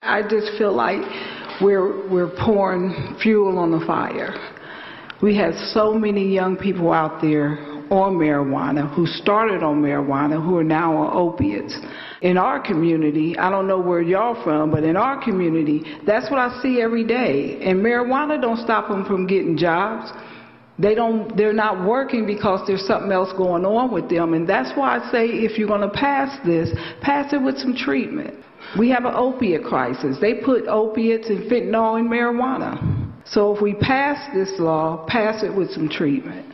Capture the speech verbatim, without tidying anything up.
I just feel like we're, we're pouring fuel on the fire. We have so many young people out there on marijuana who started on marijuana who are now on opiates. In our community, I don't know where y'all from, but in our community, that's what I see every day. And marijuana don't stop them from getting jobs. They don't, they're not working because there's something else going on with them. And that's why I say if you're going to pass this, pass it with some treatment. We have an opiate crisis. They put opiates and fentanyl in marijuana. So if we pass this law, pass it with some treatment.